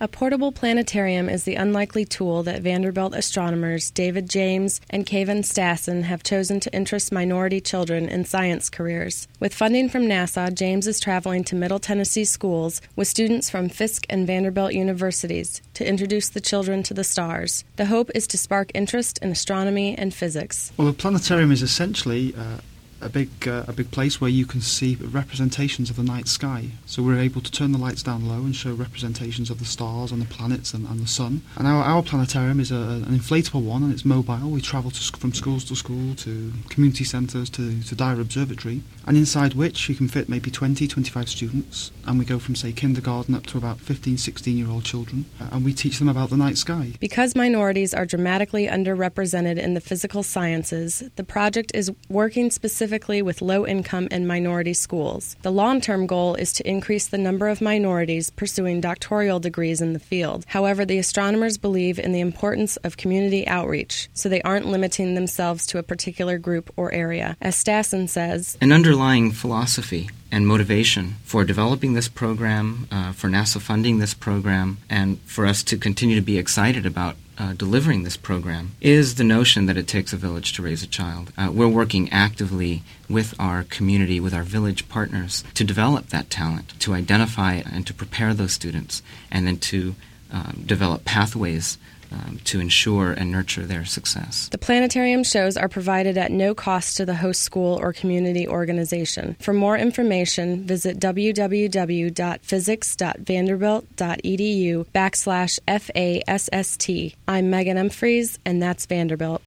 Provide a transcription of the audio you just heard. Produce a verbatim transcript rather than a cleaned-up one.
A portable planetarium is the unlikely tool that Vanderbilt astronomers David James and Kevin Stassen have chosen to interest minority children in science careers. With funding from NASA, James is traveling to Middle Tennessee schools with students from Fisk and Vanderbilt universities to introduce the children to the stars. The hope is to spark interest in astronomy and physics. Well, a planetarium is essentially uh, a big uh, a big place where you can see representations of the night sky. So we're able to turn the lights down low and show representations of the stars and the planets and, and the sun. And our, our planetarium is a, an inflatable one, and it's mobile. We travel to, from schools to school, to community centres, to, to Dyer Observatory, and inside which you can fit maybe twenty, twenty-five students. And we go from, say, kindergarten up to about fifteen, sixteen-year-old children, uh, and we teach them about the night sky. Because minorities are dramatically underrepresented in the physical sciences, the project is working specifically with low-income and minority schools. The long-term goal is to increase the number of minorities pursuing doctoral degrees in the field. However, the astronomers believe in the importance of community outreach, so they aren't limiting themselves to a particular group or area. As Stassen says, an underlying philosophy and motivation for developing this program, uh, for NASA funding this program, and for us to continue to be excited about Uh, delivering this program is the notion that it takes a village to raise a child. Uh, we're working actively with our community, with our village partners, to develop that talent, to identify and to prepare those students, and then to um, develop pathways um, to ensure and nurture their success. The planetarium shows are provided at no cost to the host school or community organization. For more information, visit www.physics.vanderbilt.edu backslash FASST. I'm Megan Umphreys, and that's Vanderbilt.